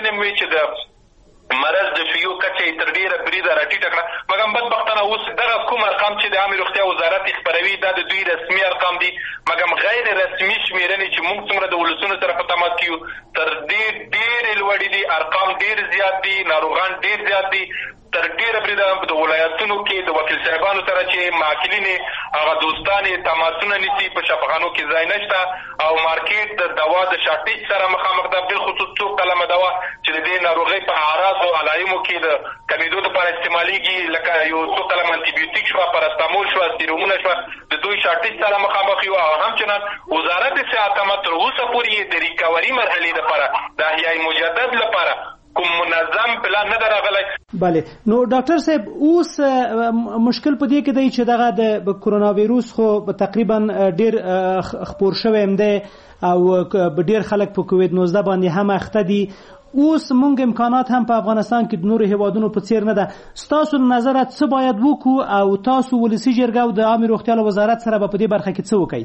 علم وي چې د مرض د شیوع کچه یې تر ډېره بریده راټیټه کړه، مګر بدبختانه اوس دغه کوم ارقام چې د عامې روغتیا وزارت یې خپروي دا د دوی رسمي ارقام دي، مګر غیر رسمي شمېرنې چې موږ څومره د ولسونو سره په تماس کې یو تر دې ډېرې لوړې دي، ارقام ډېر زیات دي، ناروغان ډېر زیات دي. تر ډېره بریده د ولایتونو کې د وکیل صاحبانو سره چې معاقلین هغه دوستان تماسونه نیسي په شفاخانو کې ځای نشته او مارکیټ د دوا د شارټیج سره مخامخ ده، بالخصوص څو قلمه دوا چې د دې ناروغۍ په اعراض او علایمو کې د کمیدو دپاره استعمالیږي، لکه یو څو قلم انټي شوه، پاراسټامول شوه، سیرومونه شوه، د دوی شارټیج سره مخامخ یو. او همچنان وزارت صحت هم تر اوسه پورې د ریکوري مرحلې لپاره د احیای مجدد لپاره کوم منظم پلان نه ده راغلی. بله، نو ډاکټر صاحب اوس مشکل په دې کې دی چې دغه د کرونا ویروس خو تقریبا ډېر خپور شوی هم دی او ډېر خلک په کووید 19 باندې هم اخته دي. اوس مونږ امکانات هم په افغانستان کې د نورو هیوادونو په څیر نه ده. ستاسو نظر څه باید وکړو او تاسو ولسي جرګه او د عامې روغتیا له وزارت سره به په دې برخه کې څه وکړئ؟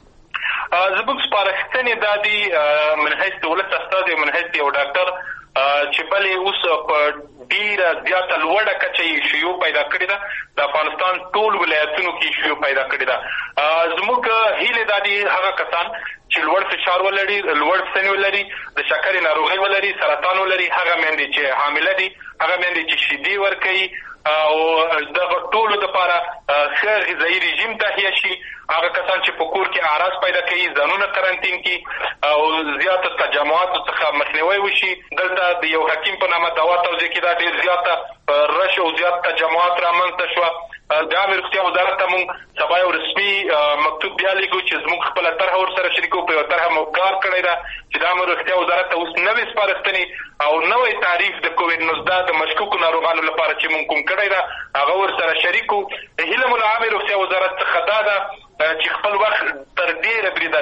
زموږ سپارښتنې دا دي من حیث د ولس استازی من حیث یو ډاکټر چې بلې اوس په ډېره زیاته لوړه کچه یې شیوع پیدا کړې ده، د افغانستان ټول ولایتونو کې شیوع پیدا کړې ده. زموږ هیلې دا دي هغه کسان چې لوړ فشار ولري، لوړ سن ولري، د شکرې ناروغۍ ولري، سرطان ولري، هغه میندې چې حامله دي، هغه میندې چې شیدې ورکوي او دغه ټولو دپاره ښه غذایي رژیم تهیه شي. هغه کسان چې په کور کې اعراض پیدا کوي ځانونه قرنطین کړي او زیاتو تجمعاتو څخه مخنیوی وشي. دلته د یو حکیم په نامه دوا توزیع کې دا ډېر زیاته رش او زیات تجمعات رامنځته شوه. د عامې روغتیا وزارت ته مونږ سبا یو رسمي مکتوب بیا لیکو چې زموږ خپله طرحه ورسره شریکو، په یوه طرحه مو کار کړی ده چې د عامې روغتیا وزارت ته اوس نوې سپارښتنې او نوی تعریف د کووید 19 د مشکوکو ناروغانو لپاره چې مونږ کوم کړی ده هغه ورسره شریکو. هیله مو له عامې روغتیا وزارت څخه دا ده چې خپل وخت تر ډېره بریده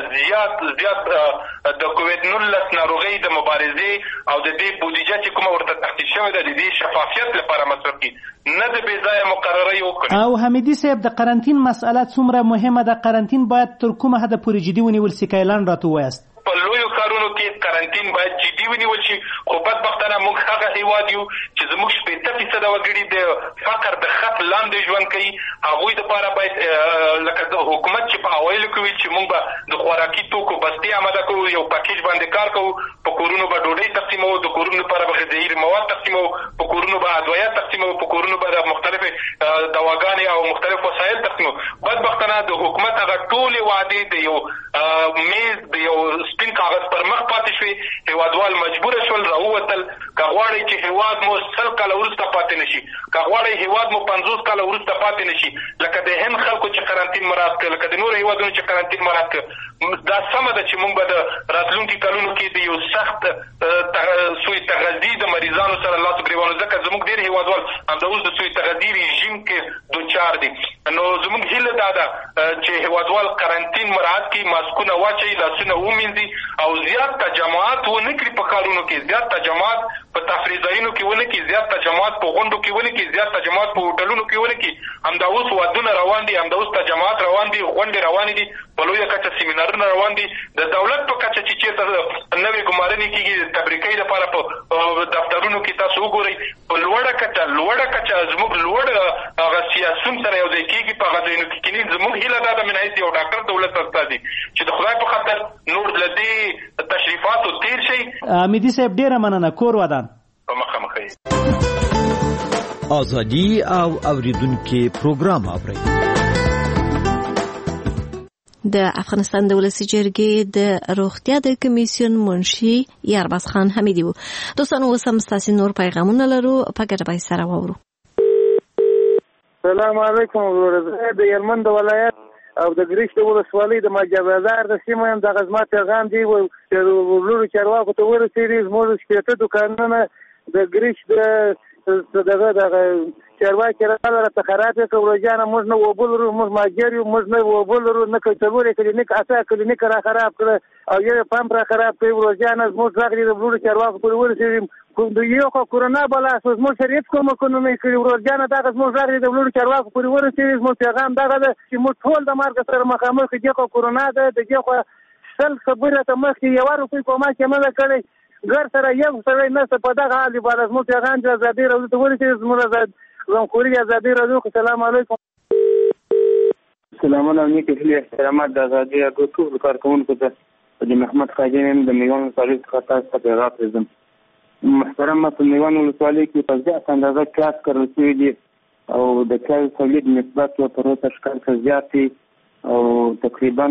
زیات د کووید 19 ناروغۍ د مبارزې او د دې بودیجه چې کومه ورته تخصیص شوې ده د دې شفافیت لپاره مصرف کړي، نه د بې ځایه مقررۍ وکړي. او حمیدي صاحب د قرنطین مسئله څومره مهمه ده؟ قرنطین باید تر کومه حده پورې جدي ونیول سي؟ که اعلان راته ووایاست. په لویو کارونو کې قرنطین باید جدي ونیول شي، خو بدبختانه موږ هغه هیواد یو چې زموږ 80% وګړي د فقر د خط لاندې ژوند کوي. هغوی دپاره باید لکه د حکومت چې په اوایلو کې ویل چې موږ به د خوراکي توکو بستې اماده کوو، یو پاکیج باندې کار کوو، په کورونو به ډوډۍ تقسیموو، د کورونو لپاره به غذایي مواد تقسیموو، په کورونو به ادویه تقسیموو، په کورونو به د مختلفې دواګانې او مختلف وسایل تقسیموو. بدبختانه د حکومت هغه ټولې وعدې د یو میز د یو سپین کاغذ پر مخ پاتې شوې. هیوادوال مجبوره شول راووتل. که غواړئ چې هیواد مو 100 کاله وروسته پاتې نه شي، که غواړئ هیواد مو 50 کاله وروسته پاتې نه شي، لکه د هند خلکو چې قرنطین مراعات کړ، لکه د نورو هیوادونو چې قرنطین مراعات کړ، دا سمه ده چې موږ به د راتلونکي کلونو کې د یو سخت سوی تغذي د مریضانو سره لاس ګریوانو، ځکه زموږ ډېر هیوادوال همدا اوس د سوی تغذي رژیم کې دوچار دي. نو زموږ هیله دا ده چې هیوادوال قرنطین مراعات کړي، ماسکونه واچوي، لاسونه ومینځي او زیات تجمعات ونه کړي په کارونو کې، زیات تجمعات په تفریح ځایونو کې ونه کړي، زیات تجمعات په غونډو کې ونه کړي، زیات تجمعات په هوټلونو کې ونه کړي. همدا اوس ودونه روان دي، همدا اوس تجمعات روان دي، غونډې روانې دي، په لویه کچه سیمینارونه روان دي. د دولت په کچه چې چېرته نوې ګمارنې کېږي د تبریکۍ لپاره په دفترونو کې تاسو وګورئ، په لوړه کچه زموږ لوړ هغه سیاسون سره یو ځای کېږي په هغه ځایونو کې کېني. زموږ هیله دا ده من حیث یو ډاکټر دولت استازي چې د خدای په خاطر نور له دې تشریفاتو تیر شي. حمیدي صاحب ډېره مننه. کور ودان. په مخه ازادي او اوریدونکو پروګرام اوري. د افغانستان د ولسي جرګې د روغتیا د کمیسیون منشي یارباز خان حمیدي وو. دوستان اوس هم ستاسو نور پیغامونه لرو، په ګډه به سره واورو. السلام علیکم ورزه د یلمند ولایت او د ګریش د ولسوالۍ د ماجبازار د سیمه هم د غزما پیغام دی چې ورلو چارواکو ته ورسېږي. زموږ شپېته دوکانونه د ګریش دغه چارواکي راته خراب کړ. ورجانه موږ نه وبول ورو، موږ ماجر یو، موږ نه وبول ورو، نه کوڅه کلینیک اته کلینیک را خراب کړ او یو پمپ را خراب کړ. ورجانه موږ راغلي د ورلو چارواکو ته ورسېږي. کوم یو خو کورونا بلا اساس موږ شریعت کوم قانوني کړی. ورجانه دغه موږ راغلي د ورلو چارواکو ته ورسېږي. موږ پیغام دغه ده چې موږ ټول د مرګ سره مخامخ دي. خو کورونا ده دغه خو سل خبره ته مخکې یو روپۍ کومه کې نه کړی. ګر سره یو سړی نشته په دغه حال باندې زموږ پیغام چې ازادي راډیو ته ورسېږي زموږ غمخوري ازادي راډیو. السلام علیکم. سلامونه او نیک هیلې احترامات د ازادي راډیو ټول کارکوونکو ته. د محمد خاجین د میوان ولسوالۍ څخه تاسو ته پیغام پرېږدم. محترمه په میوان ولسوالۍ کې په زیاته اندازه پیاز کرل شوي دي او د پیاز تولید نسبت ورته په روته ښکار څخه زیات دي او تقریبا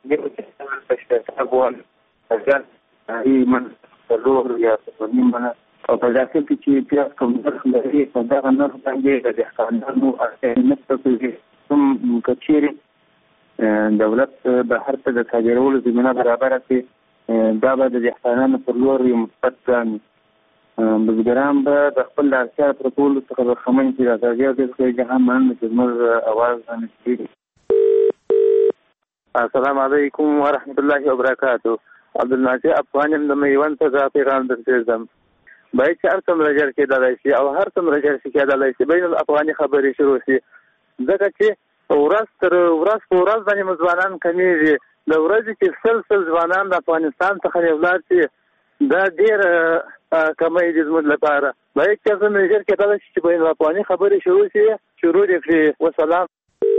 څلور یا څلور منه او په داسې کې چې پیاز کوم نرخ لري په دغه نرخ باندې د دهقانانو اړتیا نشته چې کوم کچېرې دولت بهر ته د صادرولو زمینه برابره کړي دا به د دهقانانو پر لور یو مثبت ګام وي. بزګران به د خپل اړتیا پر کولو څخه برخمن شي. د ازادي راډیو څخه هم مننه چې زموږ اواز رانسېږي. السلام علیکم ورحمت الله وبرکاتو. عبدالناصر افغان یم د میوند څخه پیغام درپېږدم. باید چې هر څومره ژر کېدلی شي او هر څومره ژر چې کېدلی شي بین الافغاني خبرې شروع شي، ځکه چې ورځ تر ورځ په ورځ باندې مو ځوانان کمیږي. د ورځې چې سل ځوانان د افغانستان څخه ولاړ شي دا ډېر کمی دي زموږ لپاره. باید چې څومره ژر کېدلی شي چې بین الافغاني خبرې شروع دې کړي. وسلام.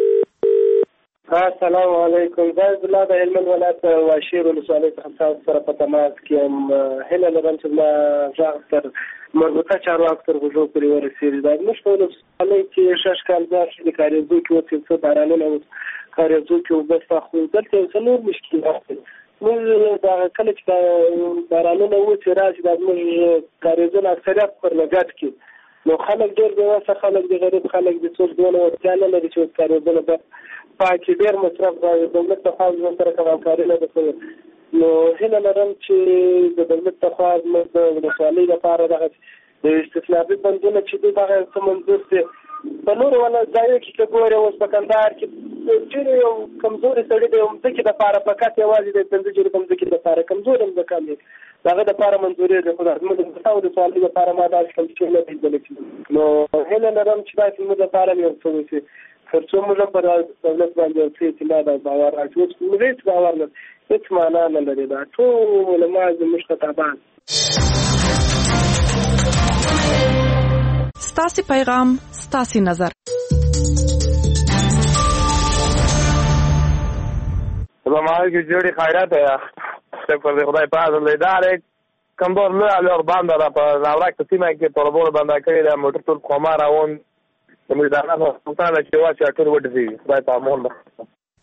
السلام علیکم. دا عبدالله د هلمند ولایت واشیر ولسوالۍ څخه تاسو سره په تماس کې یم. هیله لرم چې زما غږ تر مربوطه چارواکو تر غوږو پورې ورسېږي. دا زموږ په ولسوالۍ کې ښه ښکارګار شي، د کاریزو کې اوس یو څه بارانونه کاریزو کې اوبه شته، خو دلته یو څه نور مشکلات دي. موږ دا کله چې بارانونه وشي راشي دا زموږ کاریزونه اکثریت پر لګښت کې نو خلک ډېر بېوسه خلک دي، غریب خلک دي، څوک دونه وړتیا نه لري چې کاریزونه پاکي ډېر مصرف دی. دولت ته خوا زموږ سره کوم همکاري نه ده کړې نو هیله لرم چې د دولت ته خوا زموږ د ولسوالۍ لپاره دغه د استثنابي بندونه چې دي دغه څه منظور شي. په نورو ځایو کې که ګورې اوس په کندهار کې ډېر یو کمزوري سړي د یو مځکې دپاره فقط یوازې د 5 جریبه مځکې دپاره کمزوري مځکه دی، د هغه دپاره منظوري ده. خو د زموږ د ولسوالۍ لپاره ما داسې کوم شی نه پېژندلی کېږي نو هیله لرم چې داسې زموږ لپاره یو څه وشي تر څو موږ په دولت باندې یو څه اعتماد او باور راځي. اوس موږ هېڅ باور نه هېڅ معنا نه لري. دا ټول ما زموږ خطابان. ستاسې پیغام ستاسې نظر. سلام علیکم جوړي خیرات یا پر خدای پاک دې دارې کمبور له لور باندې را په ناوړه قسمه کې طلبونه باندې کړی د موټر ټول کومه راون زموږ د نه سلطانه چې واچا ټول وډځي خدای په امان ده.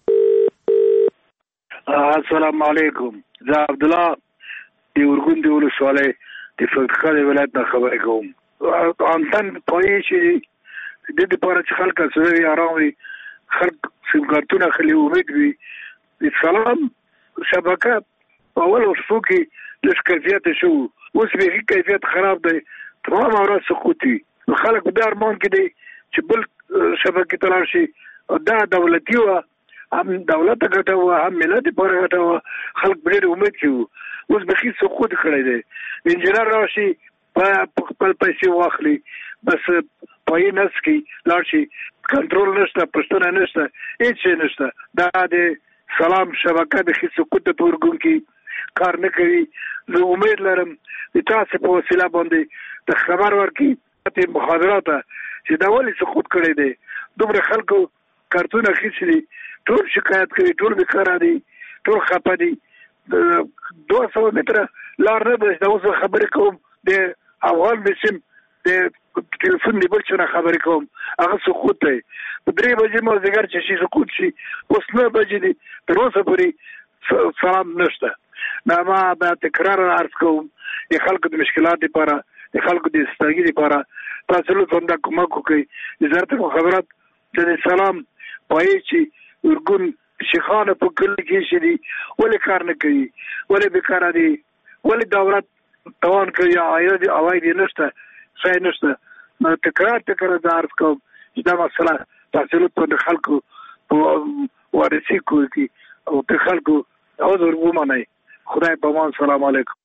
السلام علیکم. زه عبدالله د ورګون د ولسوالۍ د فقیر ولایت نه خبرې کوم. انسان پوهې چې د دې لپاره چې خلک سره آرام وي، خلک سمګارتونه خلي امید وي. د سلام شبکه اول وسو کې د کیفیت شو اوس به کیفیت خراب دی، تمام اورات سقوطي. خلک د ارمان کې دي چې بل شبکه تلار شي. دا دولتي و هم دولت ګټه و هم ملت پر ګټه و. خلک ډېر امید کوي. اوس به هیڅ سقوط کړی دی. انجینر راشي په خپل پیسې واخلي بس پای نس کې لاړ شي. کنټرول نشته، پښتنه نشته، هیڅ نشته. دا د سلام شبکه د هیڅ سقوط په ورګون کې کار نه کوي. زه امید لرم چې تاسو په وسیله باندې د خبر ورکړي ته مخابرات چې دا ولې سقوط کړی دی. دومره خلکو کارتونه خېشلي، ټول شکایت کوي، ټول بیکاره دي، ټول خپه دي. 200 متره لار نه ده. اوس خبرې کوم د افغان بسم د ټلیفون دی بل څه خبرې کوم هغه سقوط دی. په 3 بجې مازدیګر چې شي سقوط شي. اوس 9 بجې دي تر اوسه پورې سلام نشته. دا ما دا تکرار عرض کوم د خلکو د مشکلات لپاره، د خلکو د استاګي لپاره تاسو له څنګه کومک وکړئ. وزارت مخابرات د سلام پای چې ورګون شيخانه په کلی کې شي ولې کار نه کوي، ولې بیکاره دي، ولې دولت توان کوي عاید نشته، څه نشته. نو تکرار عرض کوم چې دا مسله تاسو له خلکو په ورسي کوي او ته خلکو حضور ومنئ. خدای په امان. سلام علیکم.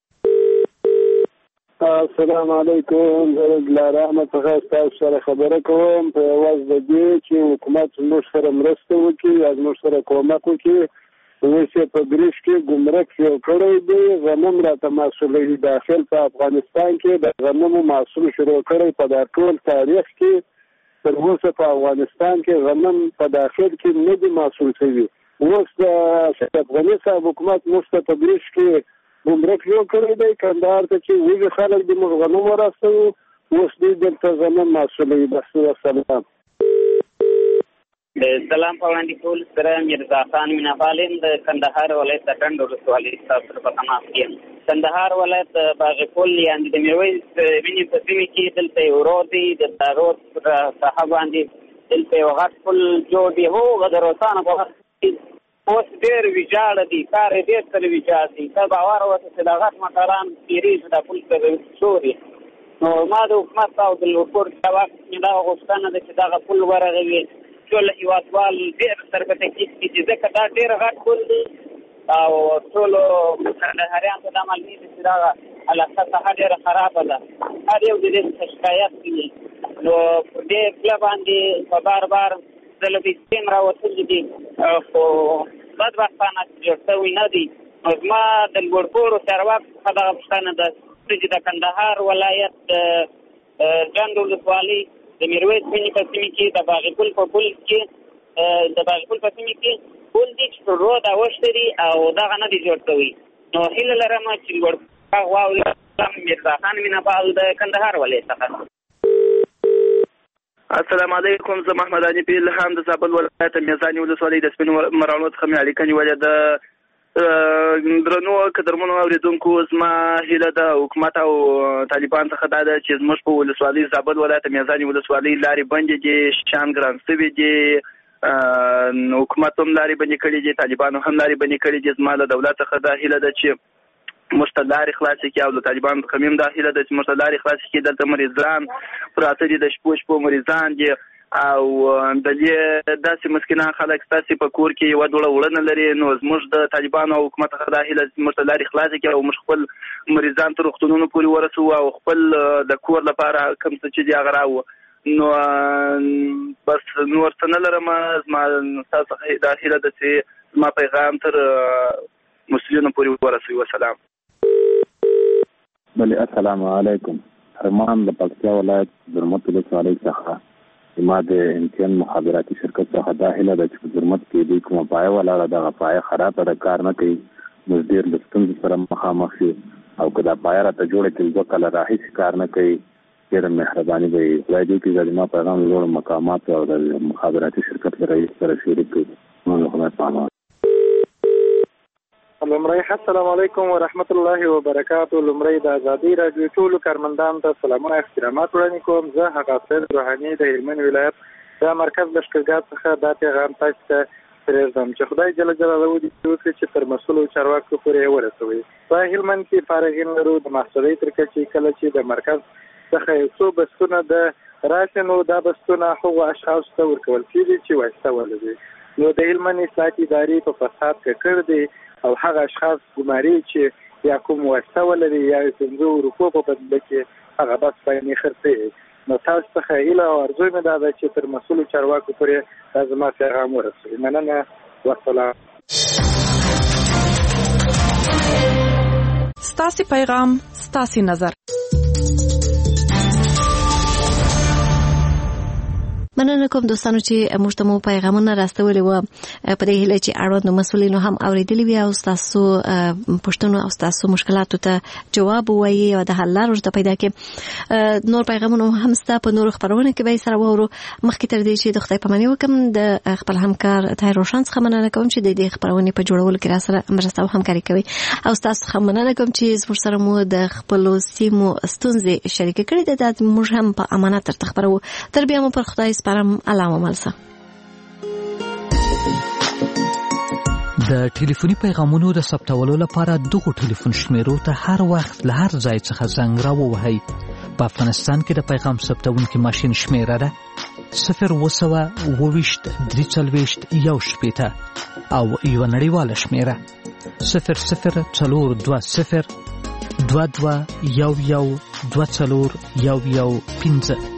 السلام علیکم. زه رحمت څخه تاسو سره خبره کوم په واز د دې چې حکومت موږ سره مرسته وکړي، از موږ سره کومک وکړي اوس یې په ګریش کې ګمرک یو کړی دی. غنم راته محصولي داخل په افغانستان کې د غنمو محصول شروع کړی په دا ټول تاریخ کې تر اوسه په افغانستان کې غنم په داخل کې نه دي محصول شوي. اوس د افغاني صاحب حکومت موږ ته په ګریش کې ګمرک یو کړی دی کندهار ته چې ویږي خلک د موږ غنم ورسوي. اوس دوی دلته غنم محصولوي. بس وسلام. سلام په وړاندې ټول سره میرزا خان میناپال یم د کندهار ولایت د ډنډ ولسوالۍ تاسو سره په تماس کې یم. کندهار ولایت باغ پل یعنې د میرویس وینې په سیمې کې دلته یو رود دی. د رود پر ساحه باندې دلته یو غټ پل جوړ دی. هغه د روسانو په وخت کې اوس ډېر ویجاړ دی. کار یې ډېر تر ویجاړ دی. ته باور وکړه چې د غټ موټران تېرېږي دا پل ته شوري. نو ما د حکومت او د لوکور چارواکو څخه دغه غوښتنه ده چې دغه پل ورغوي. ټول هېوادوال ډېر سربته کېږي چې ځکه دا ډېر غټ پل دی او ټولو کندهاریانو ته دا معلومي ده چې دغه علاقه څخه ډېره خرابه ده. هر یو د دې څخه شکایت کوي. نو پر دې پله باندې په بار بار د لوبیستیم راوتلي دي خو بدبختانه جوړ شوي نه دي. نو زما د لوړپوړو چارواکو څخه دغه پوښتنه ده چې د کندهار ولایت ډنډ ولسوالۍ د میرویس وینې په سیمې کې د باغ پل په پل کې د باغ پل په سیمې کې پل دی چې پر رود اوښتی دی او دغه نه دی جوړ شوی. نو هیله لرم چې لوړ غږ واورم. میرزا خان میناپال د کندهار ولایت څخه. السلام علیکم. زه محمد علي په الهام د زابل ولایت میزاني ولسوالۍ د سپینو مرانو څخه مې اړیکه نیولې ده. درنو قدرمنو اوریدونکو زما هیله ده حکومت او طالبان څخه دا ده چې زموږ په ولسوالۍ زابل ولایت میزاني ولسوالۍ لارې بندې دي. شان ګران شوي دي. حکومت هم لارې بندې کړي دي. طالبانو هم لارې بندې کړي دي. زما له دولت څخه دا هیله ده چې موږ ته لارې خلاصې کړي او له طالبانو څخه هم دا هیله ده چې موږ ته لارې خلاصې کړي. دلته مریضان پراته دي. د شپو مریضان دي او د دې داسې مسکینان خلک ستاسې په کور کې یوه دوړه وړه نه لري. نو زموږ د طالبانو او حکومت څخه دا هیله چې موږ ته لارې خلاصې کړي او موږ خپل مریضان تر روغتونونو پورې ورسوو او خپل د کور لپاره کوم څه چې دي هغه راوړو. نو بس نور څه نه لرم. زما ستاسو څخه دا هیله ده چې زما پیغام تر مسؤلینو پورې ورسوي. وسلام. بله السلام علیکم. ارمان د پکتیا ولایت زرمت ولسوالۍ څخه ما د امتیان مخابراتي شرکت څخه دا هیله ده چې په زرمت کې دوی کومه پایه ولاړه دغه پایه خرابه ده کار نه کوي. موږ ډېر له ستونزو سره مخامخ یو او که دا پایه راته جوړه کړي 2 کاله راهیسې کار نه کوي. ډېره مهرباني به وي. خدای دې وکړي زما پیغام له لوړو مقاماتو او د مخابراتي شرکت له رئیس سره شریک کړي. نو خدای پامان. لومړی السلام علیکم ورحمت الله وبرکاتو. لومړی د ازادي راډیو ټولو کارمندانو ته سلامونه احترامات وړاندې کوم. زه هغه سید روحاني د هلمند ولایت د مرکز لښکرګاه څخه دا پیغام تاسو ته پرېږدم چې خدای جل جلاله دې وکړي چې تر مسؤلو چارواکو پورې ورسوي. په هلمند کې فارغین لرو د محصولي تر کچې کله چې د مرکز څخه یو څو بستونه د راشي نو دا بستونه هغو اشخاصو ته ورکول کېږي چې وایسته ولري. نو د هلمند اصلاحاتي ادارې په فساد ککړ دی او هغه اشخاص ګماري چې یا کوم واسطه ولري یا 500 روپو په بدله کې هغه بس باندې خرڅوي. نو تاسو څخه هیله او ارزو مې دا ده چې تر مسؤلو چارواکو پورې دا زما پیغام ورسوي. مننه. والسلام. ستاسو پیغام ستاسو نظر. مننه کوم دوستانو چې موږ ته مو پیغامونه راستولي وو په دې هیله چې اړوند مسؤلینو هم اوریدلی وي او تاسو پوښتنو او تاسو مشکلاتو ته جواب وایي او د حل لارې ته پیدا کړي. نور پیغامونه هم ستاسو په نور خبرونه کې به سره وورو. مخکې تر دې چې د خدای پاماني وکم د خپل همکار طاهر روشن څخه مننه کوم چې د دې خبرونه په جوړولو کې را سره مرسته او همکاري کوي او تاسو څخه مننه کوم چې زموږ سره مو د خپل سیمو ستونزې شریک کړې ده. د موږ هم په امانت تر خبرو تر بیا مو پر خدای علامه ملسه. د ټلیفوني پیغامونو د ثبتولو لپاره دغه ټلیفون شمیرو ته هر وخت له هر ځای څخه زنګ راووهئ. په افغانستان کې د پیغام ثبتونکي ماشین شمیره ده 020 340 1 او یو نړیواله شمیره 0040 22 11 24 11 15.